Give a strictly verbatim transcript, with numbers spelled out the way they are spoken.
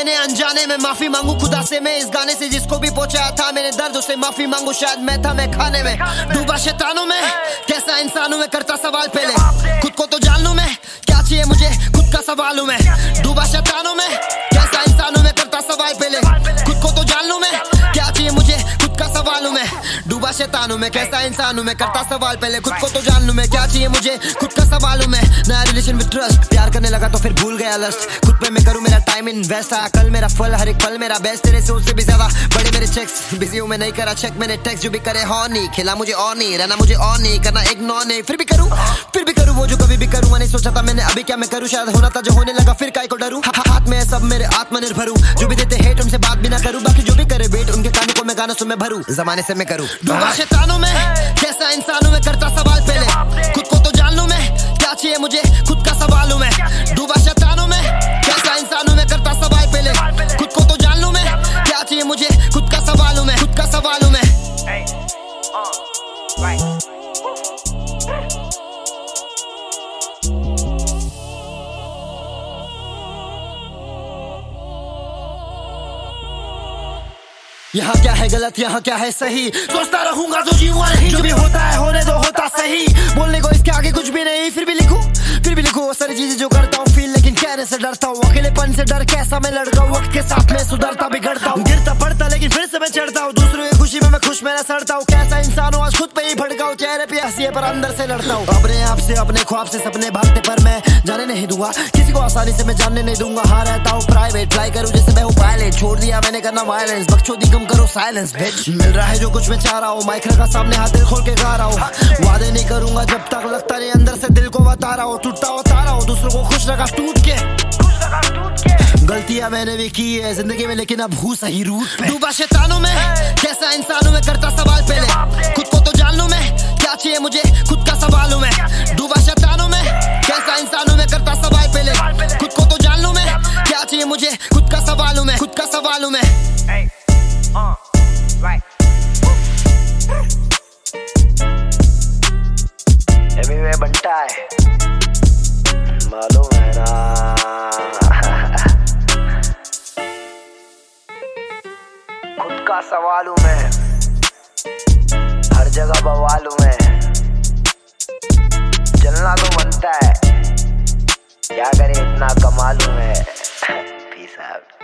मैंने अनजाने में माफी मांगू खुदा से मैं इस गाने से, जिसको भी पहुंचाया था मैंने दर्द उसे माफी मांगू। शायद मैं था मैं खाने में डूबा शैतानों में, कैसा इंसान हूं मैं करता सवाल पहले खुद को तो जान लूं मैं, क्या चाहिए मुझे खुद का सवाल हूं मैं। डूबा शैतानों में कैसा इंसान हूं मैं करता सवाल पहले खुद को तो जान लूं मैं, क्या चाहिए मुझे खुद का सवाल हूं मैं। डूबा शैतान हूं मैं कैसा इंसान हूं मैं करता सवाल पहले खुद को तो जान लूं मैं, क्या चाहिए मुझे खुद का सवाल हूं मैं। नया रिलेशन विद ट्रस्ट, प्यार करने लगा तो फिर भूल गया लस्ट, खुद पे मैं करूं मेरा टाइम इन्वेस्ट, कल मेरा फल हर एक पल मेरा बेस्ट, तेरे से उससे भी ज्यादा बड़े मेरे चेक्स। बिजी हूं मैं नहीं करा चेक मैंने टेक्स्ट, जो भी करे हो नहीं खिला मुझे और नहीं रहना मुझे और नहीं करना इग्नोर नहीं, फिर भी करूं फिर भी करूं वो जो कभी भी करूंगा नहीं सोचा था मैंने, अभी क्या मैं करूं शायद होना था जो होने लगा फिर काय को डरूं। हाथ में सब मेरे आत्मनिर्भर हूं, जो भी देते हेट उनसे बात भी ना करूं, बाकी जो भी करे वेट उनके कानों को मैं गानों से मैं भरूं, जमाने से मैं करूं। डूबा शैतानों में कैसा इंसान हूं मैं करता सवाल पहले खुद को तो जान लूं मैं, क्या चाहिए मुझे खुद का सवाल हूं मैं। डूबा शैतानों में कैसा इंसान हूं मैं करता सवाल पहले खुद को तो जान लूं मैं, क्या चाहिए मुझे खुद का सवाल हूं मैं, खुद का सवाल हूं मैं। यहाँ क्या है गलत यहाँ क्या है सही, सोचता रहूंगा तो जीऊंगा नहीं, जो भी होता है होने दो होता सही, बोलने को इसके आगे कुछ भी नहीं, फिर भी लिखूं फिर भी लिखूं वो सारी चीजें जो करता हूँ फील, लेकिन कहने से डरता हूँ, अकेलेपन से डर कैसा मैं लड़ता हूँ, वक्त के साथ में सुधरता बिगड़ता हूँ, गिरता पड़ता लेकिन फिर से मैं चढ़ता हूँ, दूसरों की खुशी में मैं खुश मेरा सड़ता हूँ, कैसा इंसान हूँ आज खुद पे ही भड़का हूँ, चेहरे पे हंसी है पर अंदर से लड़ता हूँ, अपने आप से अपने ख्वाब से सपने भागते पर मैं जाने नहीं दूंगा, किसी को आसानी से मैं जानने नहीं दूंगा, हाँ रहता हूँ प्राइवेट ट्राई करूँ जैसे मैं हूँ पायलट, छोड़ दिया मैंने करना वायलेंस, बकचोदी कम करो साइलेंस बिच, मिल रहा है जो कुछ मैं चाह रहा हूँ, माइक रखा सामने हाथ दिल खोल के गा रहा हूँ, वादे नहीं करूंगा जब तक लगता नहीं अंदर से दिल को बता रहा हूँ, टूटता होता रहा हूँ दूसरों को खुश रखा टूट के, गलतियां मैंने भी की है जिंदगी में लेकिन अब हूँ सही रूट पे। डूबा शैतानों में कैसा इंसान हूं मैं करता सवाल पहले खुद को तो जान लूं मैं, क्या चाहिए मुझे खुद का सवाल हूं मैं। डूबा शैतानों में कैसा इंसान हूं मैं करता सवाल पहले खुद को तो जान लूं मैं, क्या चाहिए मुझे खुद का सवाल हूं मैं, खुद का सवाल हूं मैं। बनता है मालूम है ना, खुद का सवाल हूँ मैं, हर जगह बवाल हूँ मैं, जलना तो बनता है क्या करे इतना कमाल हूँ मैं। Peace out.